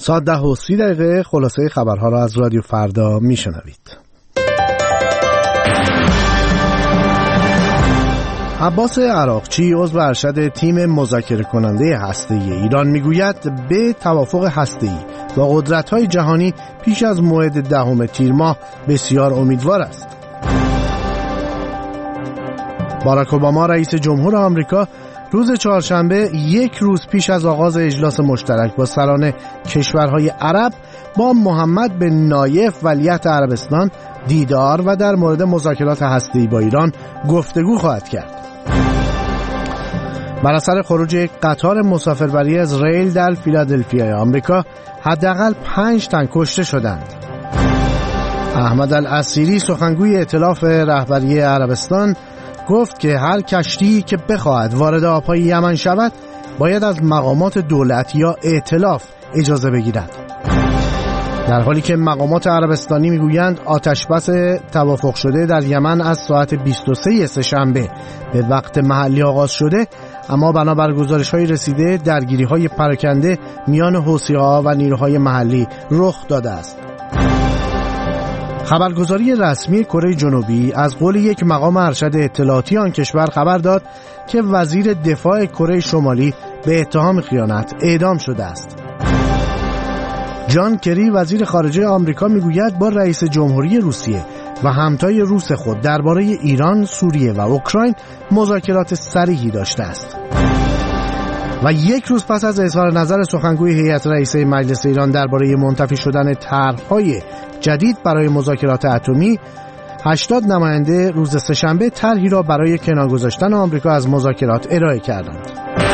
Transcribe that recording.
ساعت 10:30 خلاصه خبرها را از رادیو فردا میشنوید. عباس عراقچی عضو ارشد تیم مذاکره کننده هسته‌ای ایران میگوید به توافق هسته‌ای با قدرت‌های جهانی پیش از موعد 10 تیر ماه بسیار امیدوار است. باراک اوباما رئیس جمهور آمریکا روز چهارشنبه یک روز پیش از آغاز اجلاس مشترک با سران کشورهای عرب با محمد بن نایف ولیعهد عربستان دیدار و در مورد مذاکرات هسته‌ای با ایران گفتگو خواهد کرد. بر اثر خروج قطار مسافربری اسرائیل در فیلادلفیا آمریکا حداقل 5 تن کشته شدند. احمد العسیری سخنگوی ائتلاف رهبری عربستان گفت که هر کشتی که بخواهد وارد آبهای یمن شود باید از مقامات دولت یا ائتلاف اجازه بگیرد. در حالی که مقامات عربستانی میگویند آتشبس توافق شده در یمن از ساعت 23 سه‌شنبه به وقت محلی آغاز شده، اما بنابر گزارش‌های رسیده درگیری‌های پراکنده میان حوثی‌ها و نیروهای محلی رخ داده است. خبرگزاری رسمی کره جنوبی از قول یک مقام ارشد اطلاعاتی آن کشور خبر داد که وزیر دفاع کره شمالی به اتهام خیانت اعدام شده است. جان کری وزیر خارجه آمریکا میگوید با رئیس جمهوری روسیه و همتای روس خود درباره ایران، سوریه و اوکراین مذاکرات صریحی داشته است. و یک روز پس از اظهار نظر سخنگوی هیئت رئیسه مجلس ایران درباره منتفی شدن طرح‌های جدید برای مذاکرات اتمی، 80 نماینده روز سه‌شنبه طرحی را برای کنار گذاشتن آمریکا از مذاکرات ارائه کردند.